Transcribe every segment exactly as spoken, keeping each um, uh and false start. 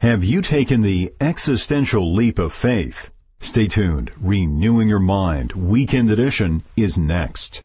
Have you taken the existential leap of faith? Stay tuned. Renewing Your Mind Weekend Edition is next.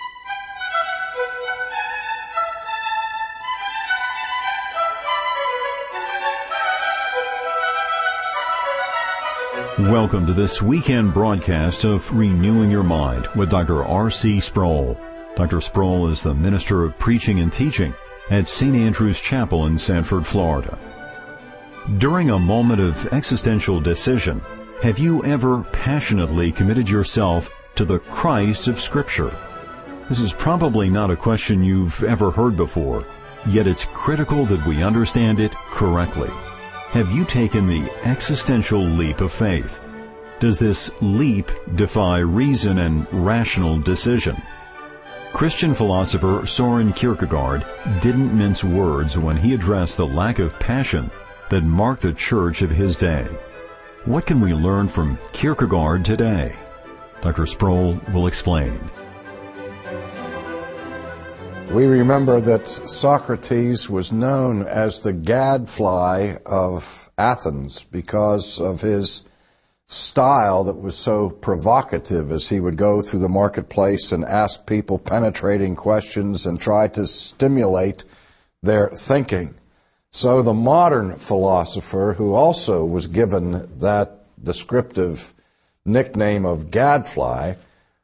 Welcome to this weekend broadcast of Renewing Your Mind with Doctor R C Sproul. Doctor Sproul is the Minister of Preaching and Teaching at Saint Andrew's Chapel in Sanford, Florida. During a moment of existential decision, have you ever passionately committed yourself to the Christ of Scripture? This is probably not a question you've ever heard before, yet it's critical that we understand it correctly. Have you taken the existential leap of faith? Does this leap defy reason and rational decision? Christian philosopher Soren Kierkegaard didn't mince words when he addressed the lack of passion that marked the church of his day. What can we learn from Kierkegaard today? Doctor Sproul will explain. We remember that Socrates was known as the gadfly of Athens because of his style that was so provocative as he would go through the marketplace and ask people penetrating questions and try to stimulate their thinking. So the modern philosopher, who also was given that descriptive nickname of gadfly,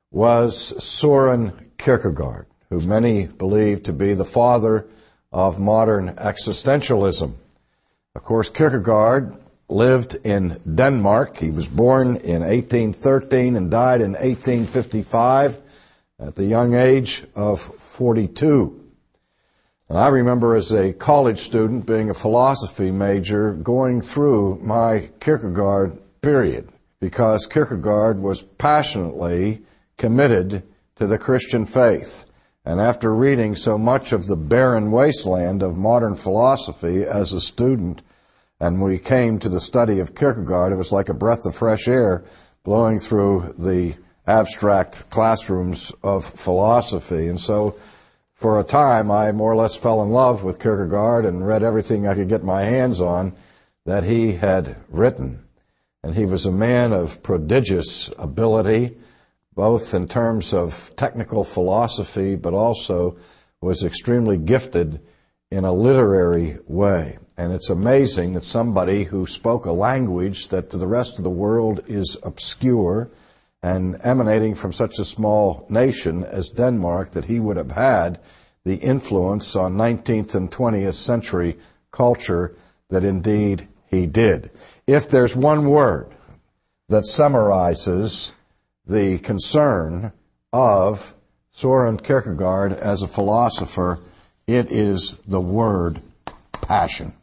was Soren Kierkegaard, who many believe to be the father of modern existentialism. Of course, Kierkegaard lived in Denmark. He was born in eighteen thirteen and died in eighteen fifty-five at the young age of forty-two. And I remember as a college student, being a philosophy major, going through my Kierkegaard period, because Kierkegaard was passionately committed to the Christian faith. And after reading so much of the barren wasteland of modern philosophy as a student, and we came to the study of Kierkegaard, it was like a breath of fresh air blowing through the abstract classrooms of philosophy. And so for a time, I more or less fell in love with Kierkegaard and read everything I could get my hands on that he had written. And he was a man of prodigious ability, both in terms of technical philosophy, but also was extremely gifted in a literary way. And it's amazing that somebody who spoke a language that to the rest of the world is obscure and emanating from such a small nation as Denmark, that he would have had the influence on nineteenth and twentieth century culture that indeed he did. If there's one word that summarizes the concern of Soren Kierkegaard as a philosopher, it is the word passion.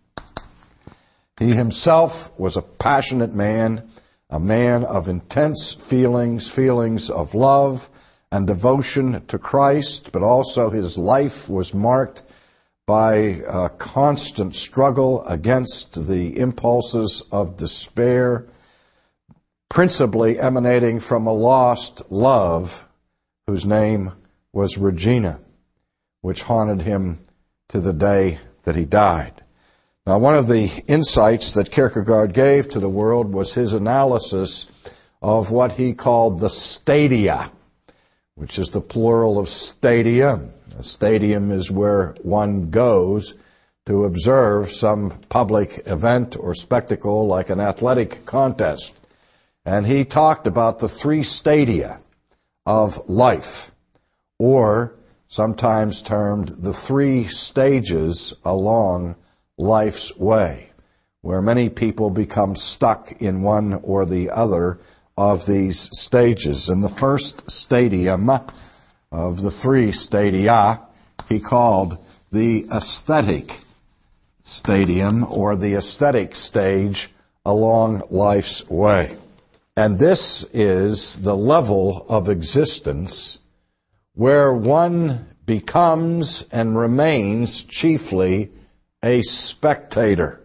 He himself was a passionate man, a man of intense feelings, feelings of love and devotion to Christ, but also his life was marked by a constant struggle against the impulses of despair, principally emanating from a lost love whose name was Regina, which haunted him to the day that he died. Now, one of the insights that Kierkegaard gave to the world was his analysis of what he called the stadia, which is the plural of stadium. A stadium is where one goes to observe some public event or spectacle like an athletic contest. And he talked about the three stadia of life, or sometimes termed the three stages along life's way, where many people become stuck in one or the other of these stages. And the first stadium of the three stadia he called the aesthetic stadium, or the aesthetic stage along life's way. And this is the level of existence where one becomes and remains chiefly a spectator.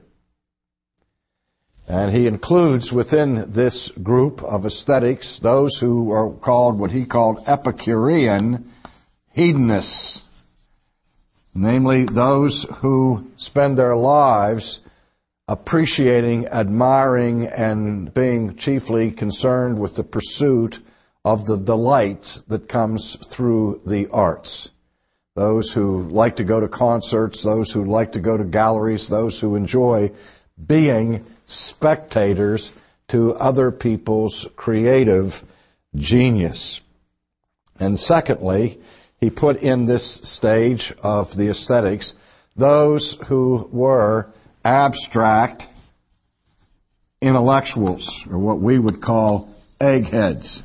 And he includes within this group of aesthetics those who are called what he called Epicurean hedonists, namely those who spend their lives appreciating, admiring, and being chiefly concerned with the pursuit of the delight that comes through the arts. Those who like to go to concerts, those who like to go to galleries, those who enjoy being spectators to other people's creative genius. And secondly, he put in this stage of the aesthetics those who were abstract intellectuals, or what we would call eggheads,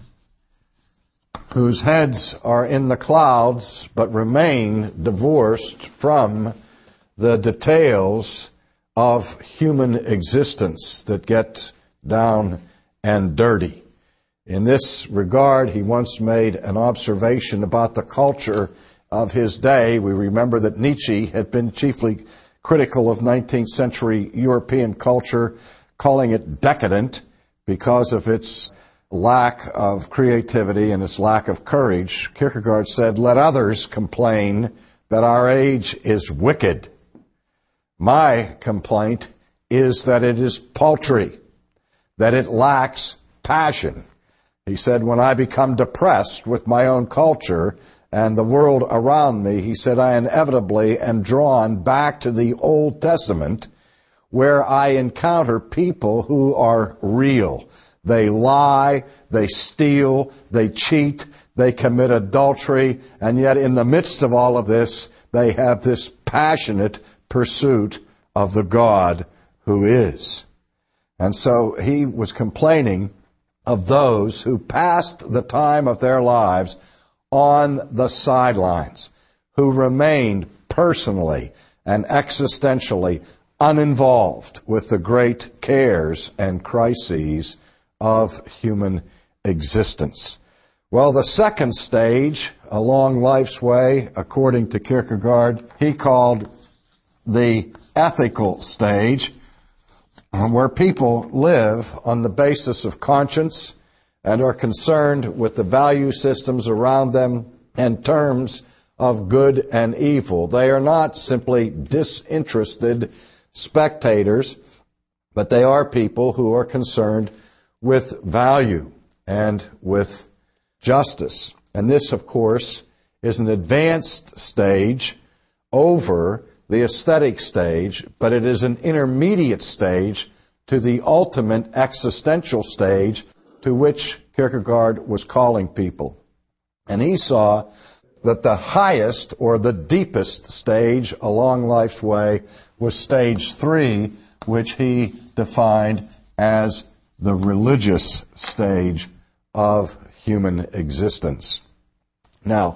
whose heads are in the clouds but remain divorced from the details of human existence that get down and dirty. In this regard, he once made an observation about the culture of his day. We remember that Nietzsche had been chiefly critical of nineteenth century European culture, calling it decadent because of its lack of creativity and its lack of courage. Kierkegaard said, "Let others complain that our age is wicked. My complaint is that it is paltry, that it lacks passion." He said, "When I become depressed with my own culture and the world around me," he said, "I inevitably am drawn back to the Old Testament, where I encounter people who are real. They lie, they steal, they cheat, they commit adultery, and yet in the midst of all of this, they have this passionate pursuit of the God who is." And so he was complaining of those who passed the time of their lives on the sidelines, who remained personally and existentially uninvolved with the great cares and crises of human existence. Well, the second stage along life's way, according to Kierkegaard, he called the ethical stage, where people live on the basis of conscience and are concerned with the value systems around them in terms of good and evil. They are not simply disinterested spectators, but they are people who are concerned with value and with justice. And this, of course, is an advanced stage over the aesthetic stage, but it is an intermediate stage to the ultimate existential stage to which Kierkegaard was calling people. And he saw that the highest or the deepest stage along life's way was stage three, which he defined as the religious stage of human existence. Now,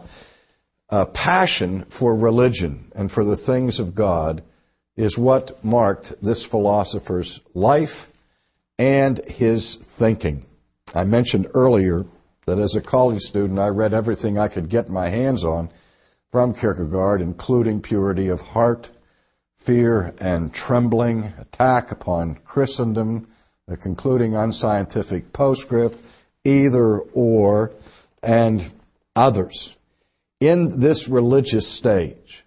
a passion for religion and for the things of God is what marked this philosopher's life and his thinking. I mentioned earlier that as a college student, I read everything I could get my hands on from Kierkegaard, including Purity of Heart, Fear and Trembling, Attack upon Christendom, the concluding unscientific postscript, Either Or, and others. In this religious stage,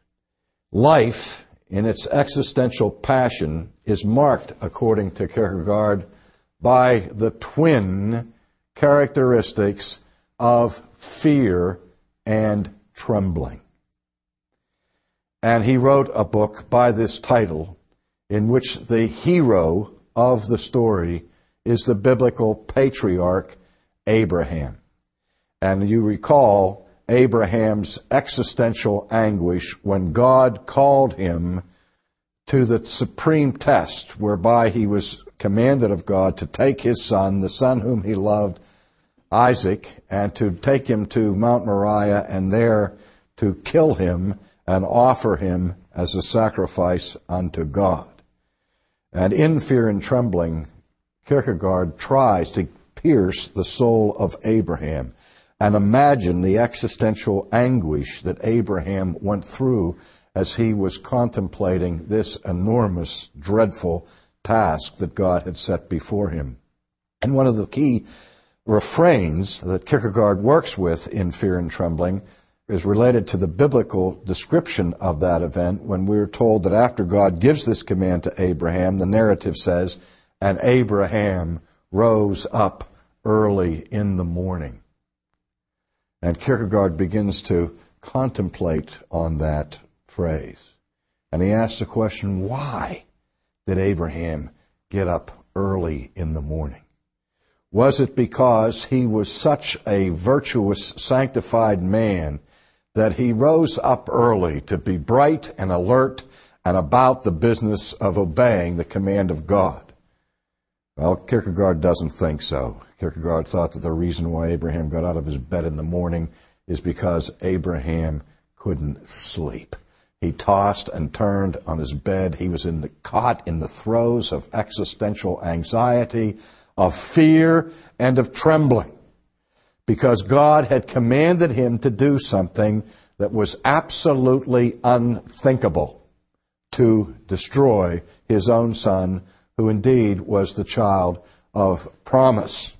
life in its existential passion is marked, according to Kierkegaard, by the twin characteristics of fear and trembling. And he wrote a book by this title in which the hero of the story is the biblical patriarch Abraham. And you recall Abraham's existential anguish when God called him to the supreme test whereby he was commanded of God to take his son, the son whom he loved, Isaac, and to take him to Mount Moriah and there to kill him and offer him as a sacrifice unto God. And in Fear and Trembling, Kierkegaard tries to pierce the soul of Abraham and imagine the existential anguish that Abraham went through as he was contemplating this enormous, dreadful task that God had set before him. And one of the key refrains that Kierkegaard works with in Fear and Trembling is related to the biblical description of that event when we're told that after God gives this command to Abraham, the narrative says, and Abraham rose up early in the morning. And Kierkegaard begins to contemplate on that phrase. And he asks the question, why did Abraham get up early in the morning? Was it because he was such a virtuous, sanctified man that he rose up early to be bright and alert and about the business of obeying the command of God? Well, Kierkegaard doesn't think so. Kierkegaard thought that the reason why Abraham got out of his bed in the morning is because Abraham couldn't sleep. He tossed and turned on his bed. He was in the, caught in the throes of existential anxiety, of fear, and of trembling, because God had commanded him to do something that was absolutely unthinkable, to destroy his own son, who indeed was the child of promise.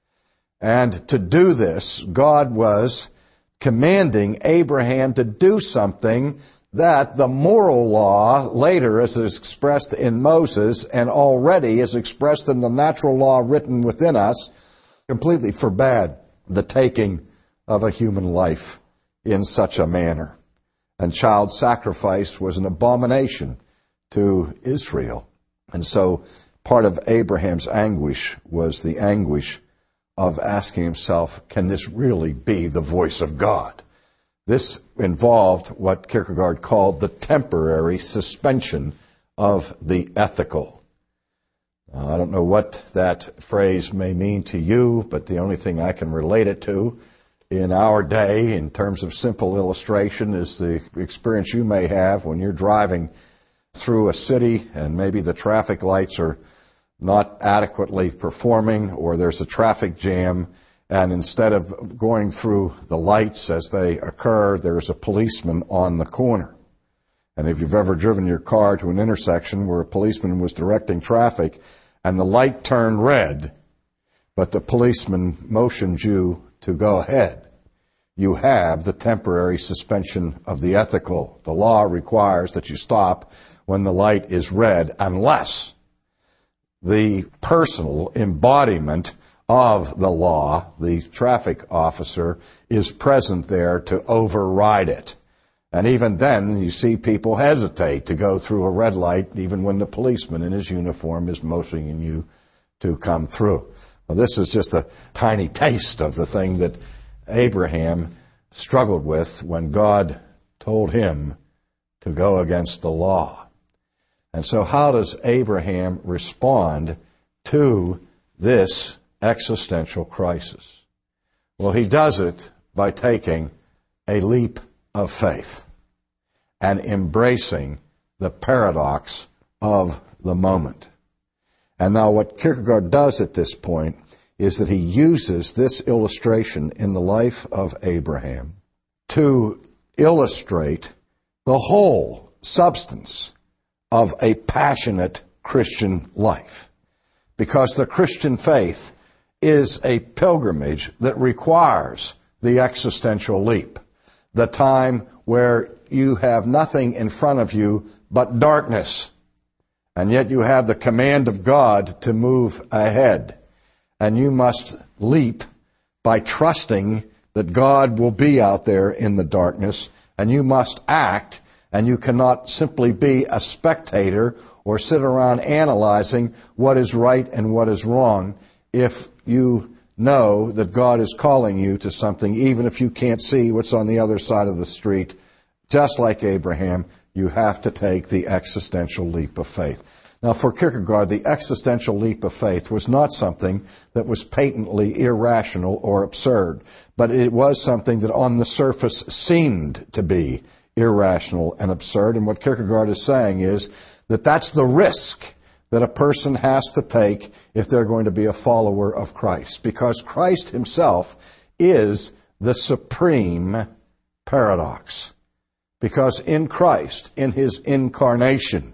And to do this, God was commanding Abraham to do something that the moral law, later as is expressed in Moses and already is expressed in the natural law written within us, completely forbade the taking of a human life in such a manner. And child sacrifice was an abomination to Israel. And so part of Abraham's anguish was the anguish of asking himself, can this really be the voice of God? This involved what Kierkegaard called the temporary suspension of the ethical. Uh, I don't know what that phrase may mean to you, but the only thing I can relate it to in our day, in terms of simple illustration, is the experience you may have when you're driving through a city and maybe the traffic lights are not adequately performing, or there's a traffic jam, and instead of going through the lights as they occur, there's a policeman on the corner. And if you've ever driven your car to an intersection where a policeman was directing traffic and the light turned red, but the policeman motioned you to go ahead, you have the temporary suspension of the ethical. The law requires that you stop when the light is red, unless the personal embodiment of the law, the traffic officer, is present there to override it. And even then, you see people hesitate to go through a red light, even when the policeman in his uniform is motioning you to come through. Well, this is just a tiny taste of the thing that Abraham struggled with when God told him to go against the law. And so how does Abraham respond to this existential crisis? Well, he does it by taking a leap of faith and embracing the paradox of the moment. And now what Kierkegaard does at this point is that he uses this illustration in the life of Abraham to illustrate the whole substance of a passionate Christian life. Because the Christian faith is a pilgrimage that requires the existential leap, the time where you have nothing in front of you but darkness, and yet you have the command of God to move ahead. And you must leap by trusting that God will be out there in the darkness, and you must act, and you cannot simply be a spectator or sit around analyzing what is right and what is wrong if you know that God is calling you to something, even if you can't see what's on the other side of the street. Just like Abraham, you have to take the existential leap of faith. Now, for Kierkegaard, the existential leap of faith was not something that was patently irrational or absurd, but it was something that on the surface seemed to be irrational and absurd. And what Kierkegaard is saying is that that's the risk that a person has to take if they're going to be a follower of Christ, because Christ himself is the supreme paradox. Because in Christ, in his incarnation,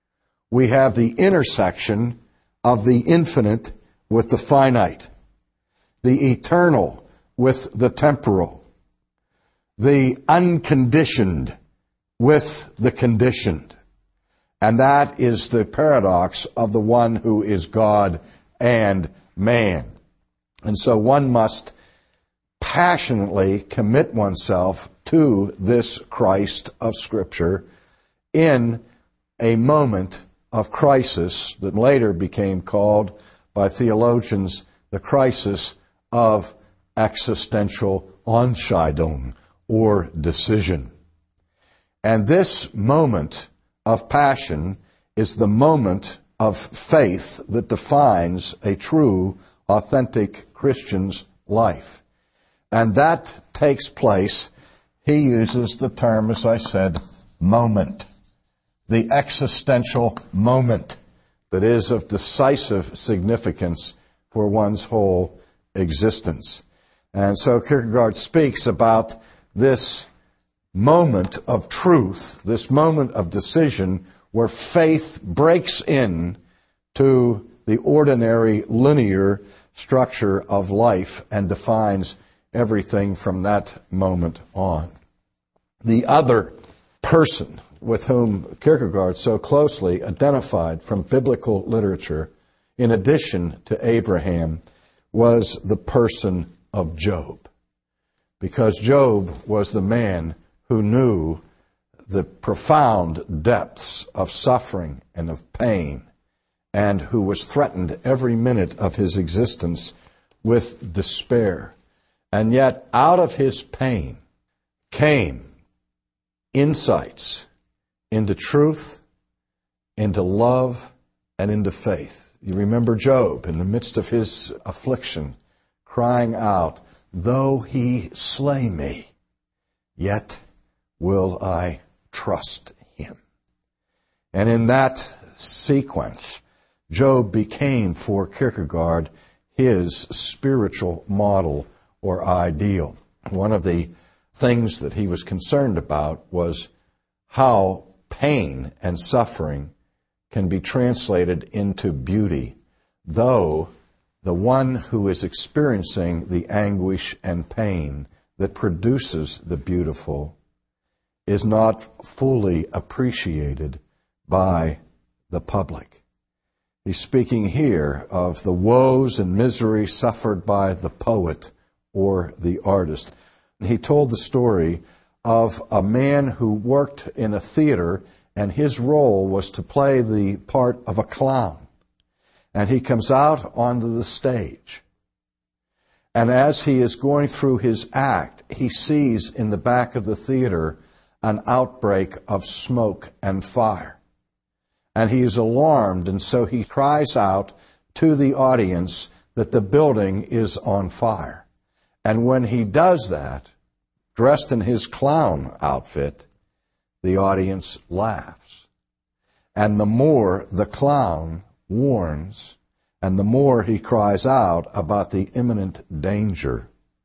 we have the intersection of the infinite with the finite, the eternal with the temporal, the unconditioned with the conditioned. And that is the paradox of the one who is God and man. And so one must passionately commit oneself to this Christ of Scripture in a moment of crisis that later became called by theologians the crisis of existential Entscheidung, or decision. And this moment of passion is the moment of faith that defines a true, authentic Christian's life. And that takes place, he uses the term, as I said, moment. The existential moment that is of decisive significance for one's whole existence. And so Kierkegaard speaks about this moment of truth, this moment of decision where faith breaks in to the ordinary linear structure of life and defines everything from that moment on. The other person with whom Kierkegaard so closely identified from biblical literature, in addition to Abraham, was the person of Job. Because Job was the man who knew the profound depths of suffering and of pain, and who was threatened every minute of his existence with despair. And yet, out of his pain came insights into truth, into love, and into faith. You remember Job, in the midst of his affliction, crying out, "Though he slay me, yet will I trust him." And in that sequence, Job became, for Kierkegaard, his spiritual model or ideal. One of the things that he was concerned about was how pain and suffering can be translated into beauty, though the one who is experiencing the anguish and pain that produces the beautiful is not fully appreciated by the public. He's speaking here of the woes and misery suffered by the poet or the artist. He told the story of a man who worked in a theater, and his role was to play the part of a clown. And he comes out onto the stage. And as he is going through his act, he sees in the back of the theater an outbreak of smoke and fire. And he is alarmed, and so he cries out to the audience that the building is on fire. And when he does that, dressed in his clown outfit, the audience laughs. And the more the clown warns, and the more he cries out about the imminent danger,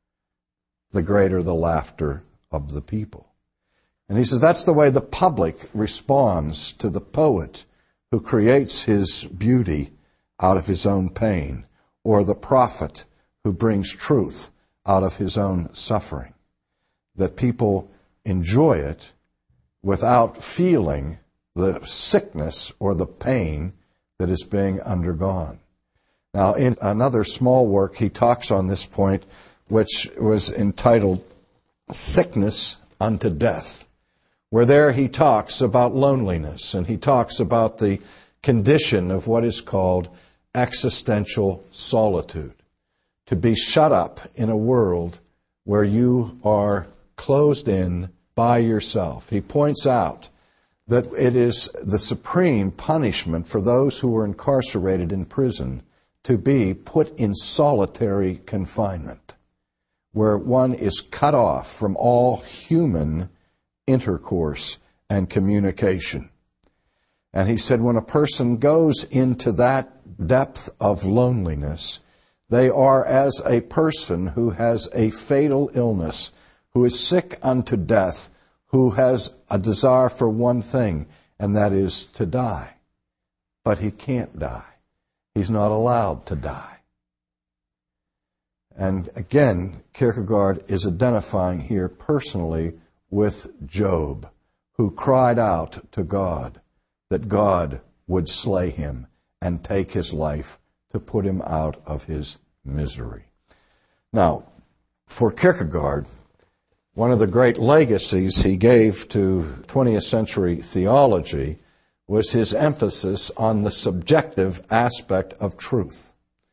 the greater the laughter of the people. And he says that's the way the public responds to the poet who creates his beauty out of his own pain, or the prophet who brings truth out of his own suffering. That people enjoy it without feeling the sickness or the pain that is being undergone. Now, in another small work, he talks on this point, which was entitled Sickness Unto Death, where there he talks about loneliness, and he talks about the condition of what is called existential solitude, to be shut up in a world where you are closed in by yourself. He points out that it is the supreme punishment for those who are incarcerated in prison to be put in solitary confinement, where one is cut off from all human intercourse and communication. And he said when a person goes into that depth of loneliness, they are as a person who has a fatal illness, who is sick unto death, who has a desire for one thing, and that is to die. But he can't die. He's not allowed to die. And again, Kierkegaard is identifying here personally with Job, who cried out to God that God would slay him and take his life to put him out of his misery. Now, for Kierkegaard, one of the great legacies he gave to twentieth century theology was his emphasis on the subjective aspect of truth.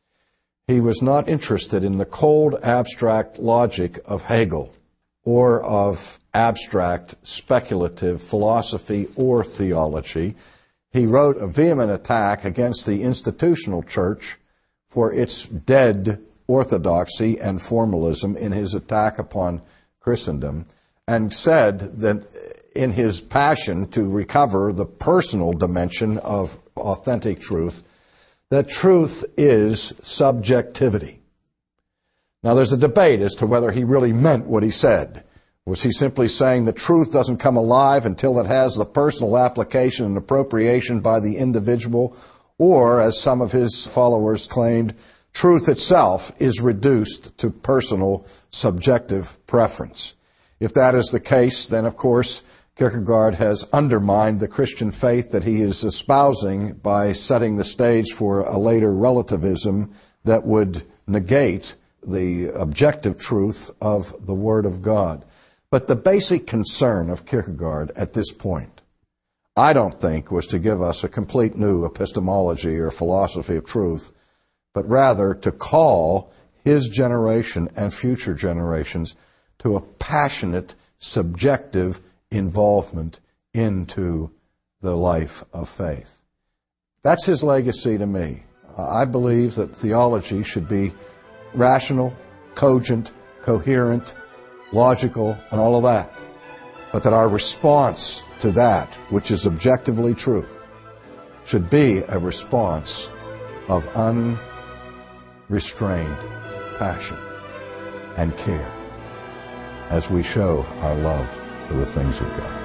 He was not interested in the cold, abstract logic of Hegel or of abstract, speculative philosophy or theology. He wrote a vehement attack against the institutional church for its dead orthodoxy and formalism in his attack upon Christendom, and said that in his passion to recover the personal dimension of authentic truth, that truth is subjectivity. Now, there's a debate as to whether he really meant what he said. Was he simply saying the truth doesn't come alive until it has the personal application and appropriation by the individual, or, as some of his followers claimed, truth itself is reduced to personal, subjective preference? If that is the case, then, of course, Kierkegaard has undermined the Christian faith that he is espousing by setting the stage for a later relativism that would negate the objective truth of the Word of God. But the basic concern of Kierkegaard at this point, I don't think, was to give us a complete new epistemology or philosophy of truth, but rather to call his generation and future generations to a passionate, subjective involvement into the life of faith. That's his legacy to me. I believe that theology should be rational, cogent, coherent, logical, and all of that. But that our response to that, which is objectively true, should be a response of unrestrained passion and care as we show our love for the things of God.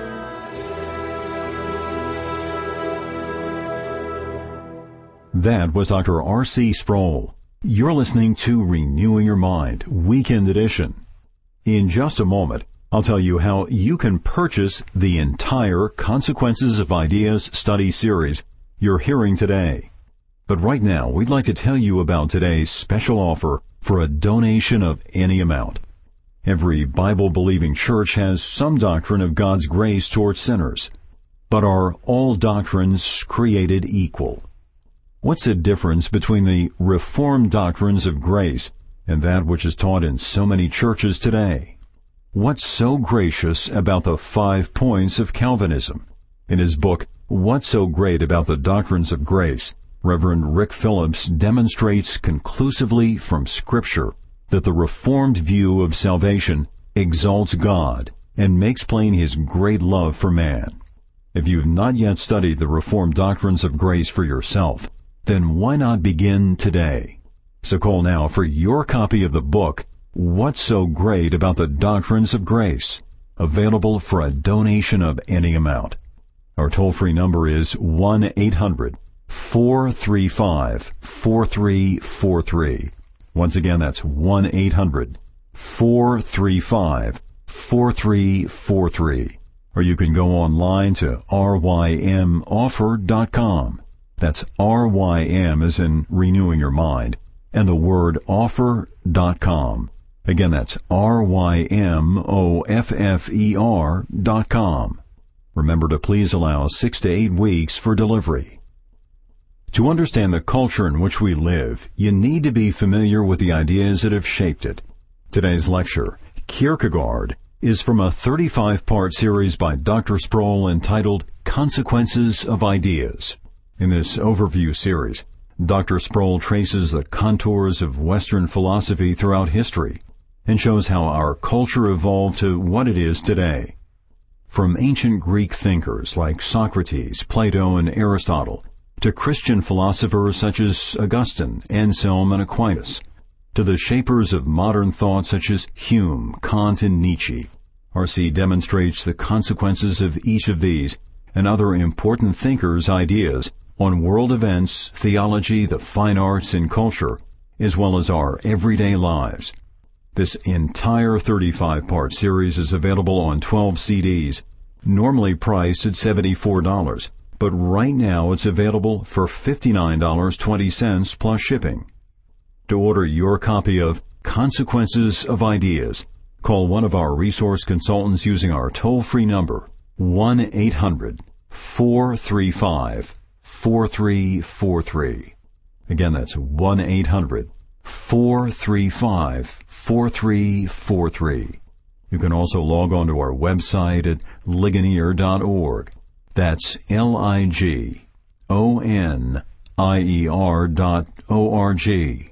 That was Doctor R C Sproul. You're listening to Renewing Your Mind, Weekend Edition. In just a moment, I'll tell you how you can purchase the entire Consequences of Ideas study series you're hearing today. But right now, we'd like to tell you about today's special offer for a donation of any amount. Every Bible-believing church has some doctrine of God's grace towards sinners. But are all doctrines created equal? What's the difference between the Reformed doctrines of grace and that which is taught in so many churches today? What's so gracious about the five points of Calvinism? In his book, What's So Great About the Doctrines of Grace, Reverend Rick Phillips demonstrates conclusively from Scripture that the Reformed view of salvation exalts God and makes plain his great love for man. If you've not yet studied the Reformed doctrines of grace for yourself, then why not begin today? So call now for your copy of the book, What's So Great About the Doctrines of Grace, available for a donation of any amount. Our toll-free number is one eight hundred four three five four three four three. Once again, that's one eight hundred four three five four three four three. Or you can go online to r y m offer dot com. That's R Y M as in renewing your mind, and the word offer dot com. Again, that's R Y M O F F E R dot com. Remember to please allow six to eight weeks for delivery. To understand the culture in which we live, you need to be familiar with the ideas that have shaped it. Today's lecture, Kierkegaard, is from a thirty-five part series by Doctor Sproul entitled Consequences of Ideas. In this overview series, Doctor Sproul traces the contours of Western philosophy throughout history and shows how our culture evolved to what it is today. From ancient Greek thinkers like Socrates, Plato, and Aristotle, to Christian philosophers such as Augustine, Anselm, and Aquinas, to the shapers of modern thought such as Hume, Kant, and Nietzsche, R C demonstrates the consequences of each of these and other important thinkers' ideas on world events, theology, the fine arts, and culture as well as our everyday lives. This entire thirty-five part series is available on twelve C Ds, normally priced at seventy-four dollars, but right now it's available for fifty-nine dollars and twenty cents plus shipping. To order your copy of Consequences of Ideas, call one of our resource consultants using our toll-free number, one eight hundred, four three five, four three four three. Again, that's one eight hundred, four three five, four three four three. You can also log on to our website at ligonier dot org. That's L I G O N I E R dot O R G.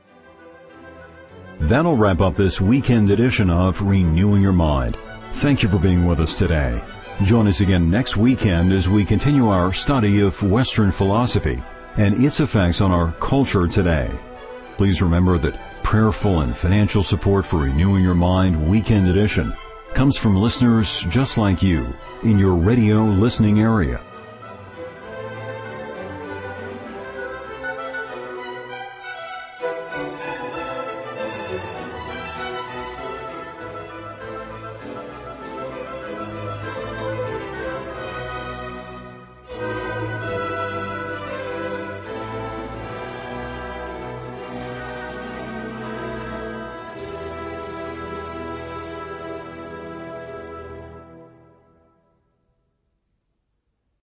That'll wrap up this weekend edition of Renewing Your Mind. Thank you for being with us today. Join us again next weekend as we continue our study of Western philosophy and its effects on our culture today. Please remember that prayerful and financial support for Renewing Your Mind Weekend Edition comes from listeners just like you in your radio listening area.